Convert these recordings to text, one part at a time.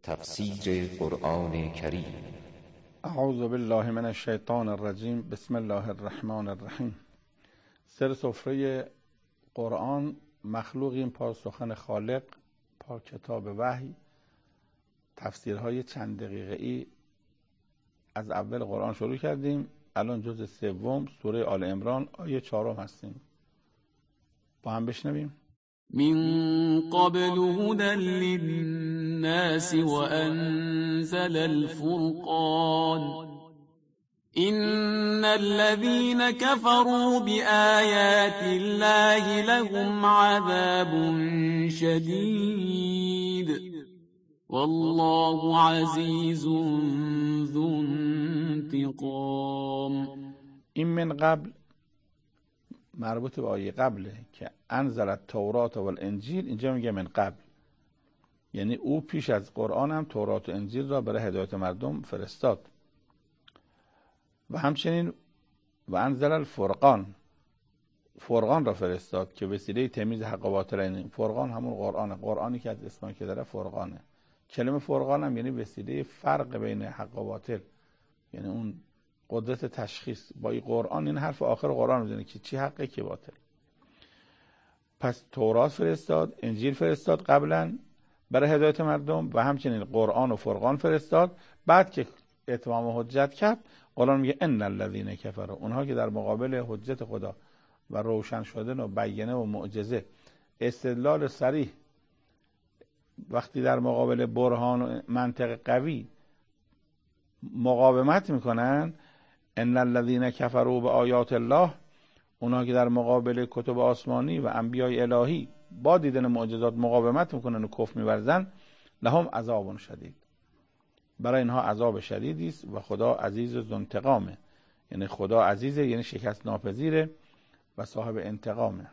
تفسیر قرآن کریم. اعوذ بالله من الشیطان الرجیم. بسم الله الرحمن الرحیم. سر سفره قرآن مخلوقیم پا سخن خالق، پا کتاب وحی. تفسیرهای چند دقیقه‌ای از اول قرآن شروع کردیم. الان جزء سوم سوره آل عمران آیه 4 هستیم. با هم بشنویم. من قبل هدى للناس وأنزل الفرقان إن الذين كفروا بآيات الله لهم عذاب شديد والله عزيز ذو انتقام. این من قبل مربوط به آیه قبله که انزل التورات و الانجیل. اینجا میگه من قبل، یعنی او پیش از قرآن هم تورات و انجیل را برای هدایت مردم فرستاد. و همچنین و انزل الفرقان، فرقان را فرستاد که وسیله تمیز حق و باطل. این فرقان همون قرآنه، قرآنی که از اسمی که داره فرقانه. کلمه فرقان هم یعنی وسیله فرق بین حق و باطل، یعنی اون قدرت تشخیص. با این قرآن این حرف آخر قرآن میزنه که چی حقه کی باطل. پس تورات فرستاد، انجیل فرستاد قبلا برای هدایت مردم و همچنین قرآن و فرقان فرستاد. بعد که اتمام حجت کرد، قرآن میگه ان الذین کفروا، اونها که در مقابل حجت خدا و روشن شدن و بیانه و معجزه، استدلال صریح، وقتی در مقابل برهان و منطق قوی مقاومت میکنن، ان الذین کفروا بآیات الله، اونها که در مقابل کتب آسمانی و انبیای الهی با دیدن معجزات مقاومت میکنن و کفر میورزن، لهم عذاب شدید، برای اینها عذاب شدیدی است و خدا عزیز و ذو انتقامه. یعنی خدا عزیزه، یعنی شکست ناپذیره و صاحب انتقامه.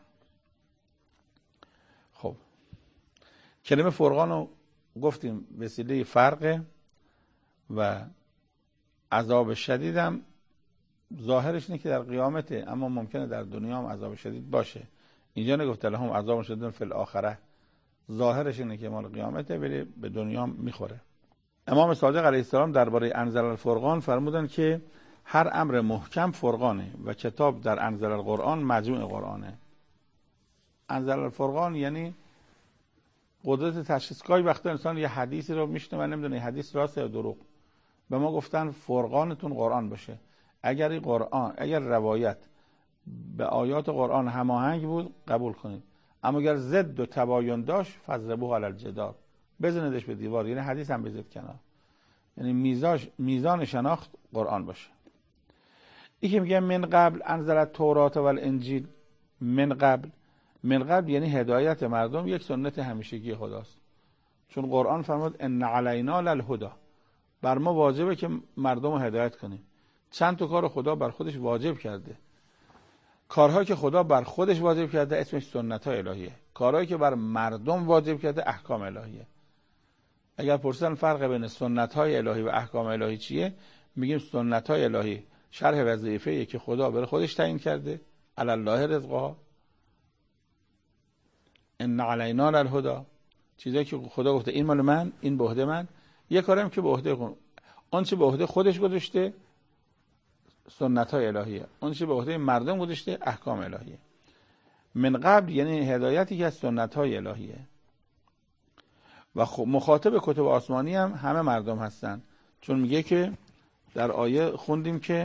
خب کلمه فرقان رو گفتیم وسیله فرقه و عذاب شدیدم ظاهرش اینه که در قیامته، اما ممکنه در دنیا هم عذاب شدید باشه. اینجا نگفته لهم عذاب شدید فی الاخره، ظاهرش اینه که مال قیامته ولی به دنیا هم میخوره. امام صادق علیه السلام درباره انزل الفرقان فرمودن که هر امر محکم فرقانه و کتاب در انزل القرآن مجموع قرآنه. انزل الفرقان یعنی قدرت تشخیص. گاهی وقتا انسان یه حدیثی رو میشنوه و نمیدونه این حدیث راسته یا دروغ. به ما گفتن فرقانتون قرآن باشه. اگر این قرآن، اگر روایت به آیات قرآن هماهنگ بود قبول کنید، اما اگر ضد و تباین داشت فضربوه علی الجدار، بزندش به دیوار. یعنی حدیث هم بزد کنار، یعنی میزان شناخت قرآن باشه. این که میگه من قبل انزل التورات و الانجیل، من قبل یعنی هدایت مردم یک سنت همیشگی خداست. چون قرآن فرمود ان علینا للهدی، بر ما واجبه که مردم رو هدایت کنیم. چند تا کار خدا بر خودش واجب کرده. کارهایی که خدا بر خودش واجب کرده اسمش سنت‌های الهیه. کارهایی که بر مردم واجب کرده احکام الهیه. اگر پرسیدن فرق بین سنت‌های الهی و احکام الهی چیه، میگیم سنت‌های الهی شرح وظیفه‌ای که خدا بر خودش تعیین کرده، علی الله رزقها، ان علینا للهدی، چیزایی که خدا گفته این مال من، این به عهده من. یه کارم که به عهده اون چه به عهده خودش گذاشته سنت‌های الهیه، اون چه به عهده مردم گذاشته احکام الهیه. من قبل یعنی هدایتی که از سنت‌های الهیه. و مخاطب کتب آسمانی هم همه مردم هستن، چون میگه که در آیه خوندیم که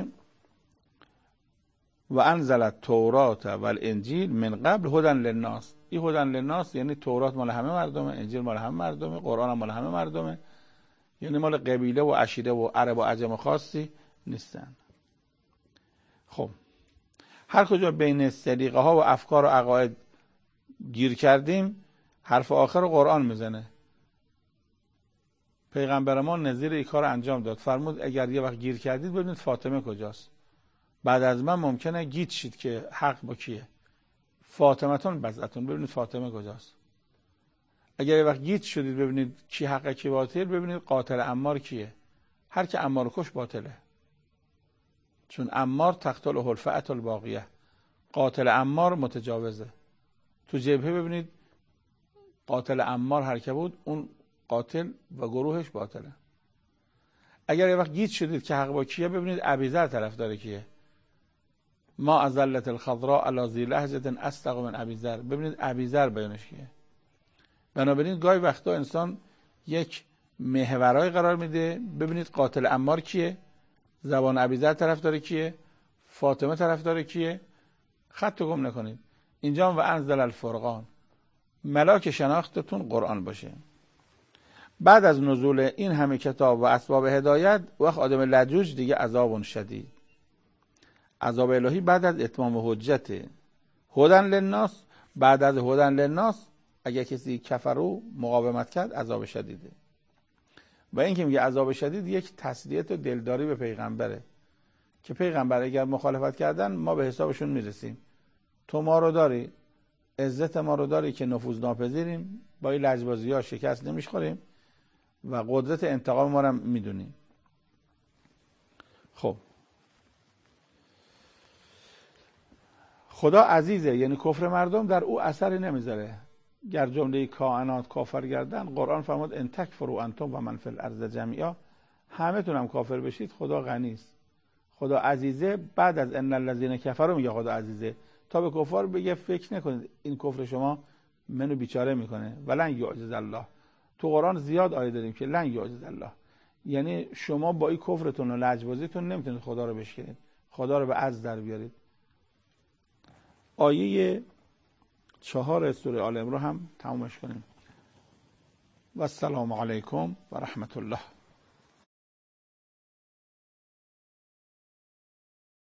و انزل التورات و الانجیل من قبل هدی للناس. این هدی للناس یعنی تورات مال همه مردمه، انجیل مال همه مردمه، قرآن هم مال همه مردمه، یعنی مال قبیله و عشیره و عرب و عجم خاصی نیستن. خب هر کجا بین سلیقه ها و افکار و عقاید گیر کردیم، حرف آخر رو قرآن میزنه. پیغمبر ما نظیر این کار انجام داد، فرمود اگر یه وقت گیر کردید ببینید فاطمه کجاست. بعد از من ممکنه گیج شید که حق با کیه. فاطمتون بزعتون، ببینید فاطمه کجاست. اگر یه وقت گیج شدید ببینید کی حقه کی باطل، ببینید قاتل عمار کیه. هر که عمار کش باطله، چون عمار تقتله الفئة الباقیه، قاتل عمار متجاوزه. تو جبهه ببینید قاتل عمار هر که بود اون قاتل و گروهش باطله. اگر یه وقت گیج شدید که حق با کیه، ببینید ابیذر طرفدار کیه. ما از ذلت الخضراء علی ذی لهجة اصدق من ابیذر، ببینید ابیذر بیانش کیه. بنابراین گاهی وقتا انسان یک محورای قرار میده، ببینید قاتل عمار کیه، زبان ابیذر طرفدار کیه، فاطمه طرفدار کیه، خط گم نکنید. اینجا و انزل الفرقان، ملاک شناختتون قرآن باشه. بعد از نزول این همه کتاب و اسباب هدایت، وقت آدم لجوج دیگه عذاب شدید. عذاب الهی بعد از اتمام حجت. هدن للناس، بعد از هدن للناس اگر کسی کفرو مقاومت کرد عذاب شدیده. و این که میگه عذاب شدید یک تسلیت و دلداری به پیغمبره که پیغمبر اگر مخالفت کردن ما به حسابشون میرسیم. تو ما رو داری، عزت ما رو داری که نفوذ ناپذیریم، با این لجبازی ها شکست نمیخوریم و قدرت انتقام ما رو میدونیم. خب خدا عزیزه، یعنی کفر مردم در او اثری نمیذاره. گر جمله کائنات کافر گردن، قرآن فرمود ان تکفروا انتم و من فی الارض جمیعا، همه تونم کافر بشید خدا غنی است. خدا عزیزه بعد از ان الذین کفروا میگه خدا عزیزه، تا به کفار بگه فکر نکنید این کفر شما منو بیچاره میکنه. ولن یعجز الله، تو قرآن زیاد آیه داریم که لن یعجز الله، یعنی شما با این کفرتون و لجبازیتون نمیتونید خدا رو بشکنید، خدا رو به عجز در بیارید. آیه 4 سوره آل عمران هم تمامش کنیم. و السلام علیکم و رحمت الله.